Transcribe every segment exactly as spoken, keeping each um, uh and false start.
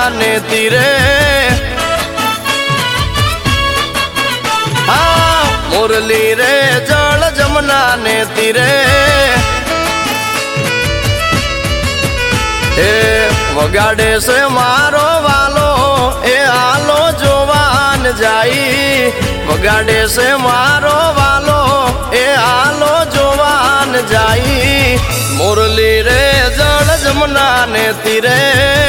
ने तीरे हाँ मुरली रे जल जमुना ने तीरे ए वगाड़े से मारो वालो ए आलो जोवान जाई वगाड़े से मारो वालो ए आलो जोवान जाई मुरली रे जल जमुना ने तीरे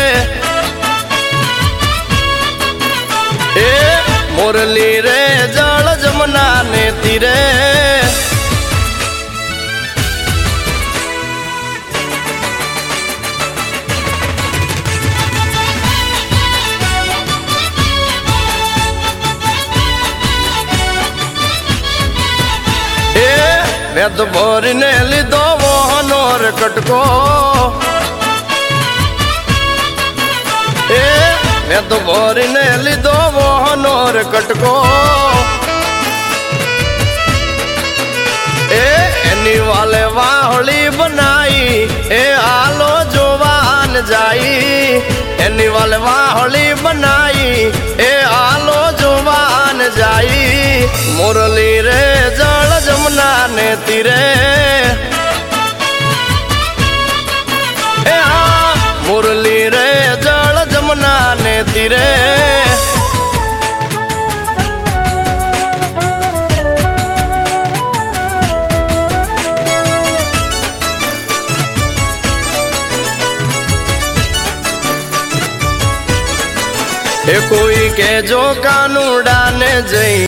ए मुरली रे जल जमुना ने तीरे मैं तो बोरी ने लीधो मोहनोर कटको ए मैं तो बोरी ने लीधो मोहनोर कटको ए एनी वाले वाहली बनाई ए आलो जोवान जाई एनी वाले वाहली बनाई ए आलो जोवान जाई मुरली रे जल जमुना ने तीरे ए हाँ मुरली रे जल जमुना ने तीरे ए कोई के जो कानूड़ा ने जई